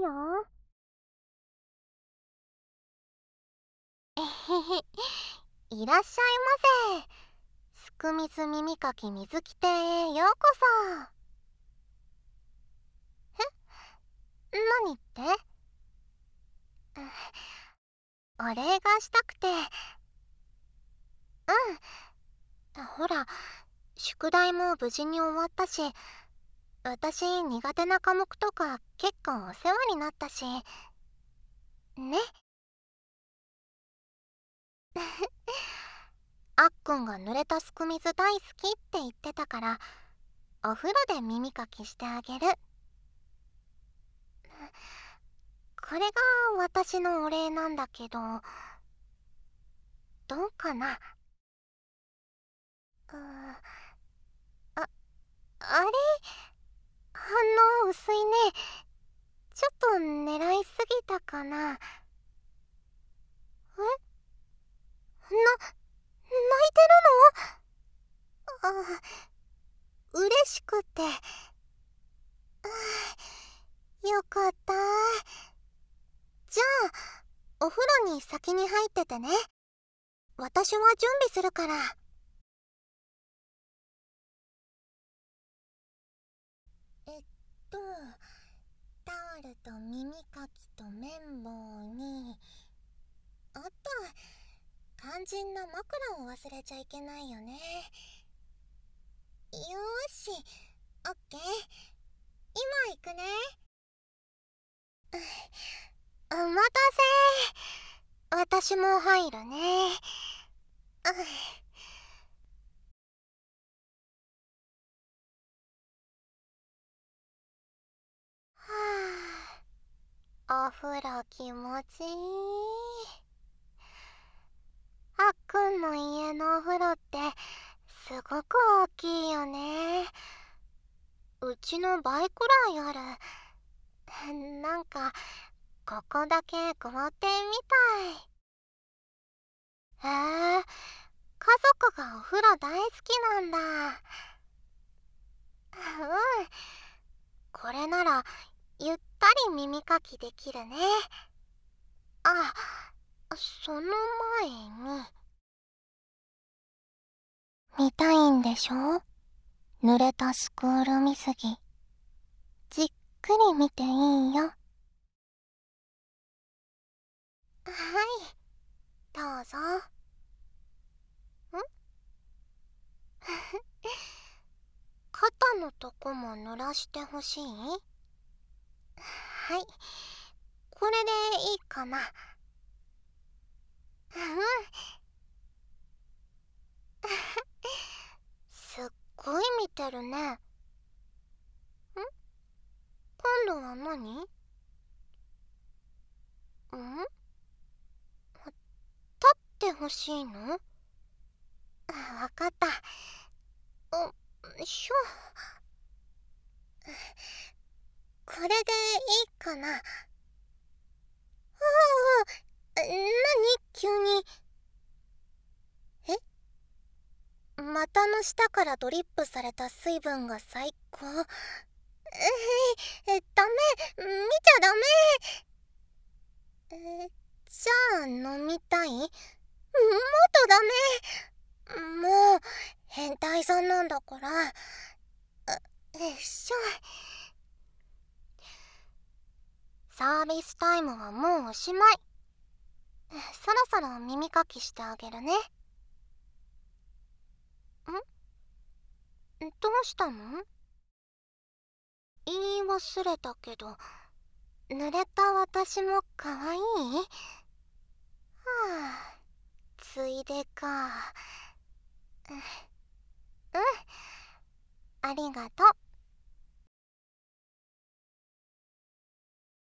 よ。えへへ、いらっしゃいませ。すくみず耳かき水着亭へようこそ。何って？お礼がしたくて。ほら、宿題も無事に終わったし、私苦手な科目とか結構お世話になったしね。あっくんが濡れたすく水大好きって言ってたから、お風呂で耳かきしてあげる。これが私のお礼なんだけど、どうかな？あ、あれ？反応薄いね。ちょっと狙いすぎたかな。泣いてるの？嬉しくて。よかった。じゃあ、お風呂に先に入っててね。私は準備するから。えっと、タオルと耳かきと綿棒に、あと、肝心な枕を忘れちゃいけないよね。よーし、オッケー。今行くね。お待たせ。私も入るね。はあ、お風呂気持ちいい。あっくんの家のお風呂ってすごく大きいよね。うちの倍くらいある。なんかここだけ豪邸みたい。へえ、家族がお風呂大好きなんだ。これならゆったり耳かきできるね。あ、その前に。見たいんでしょ？濡れたスクール水着。じっくり見ていいよ。はい、どうぞ。肩のとこも濡らしてほしい？はい、これでいいかな。すっごい見てるね。今度は何？立ってほしいの？わかった。しょ。これでいいかな。何？急に。股の下からドリップされた水分が最高。ダメ、見ちゃダメ。じゃあ飲みたい？もっとダメ。もう変態さんなんだから。サービスタイムはもうおしまい。そろそろ耳かきしてあげるね。どうしたの？言い忘れたけど、濡れた私も可愛い？はあ、ついでか。うん、ありがとう。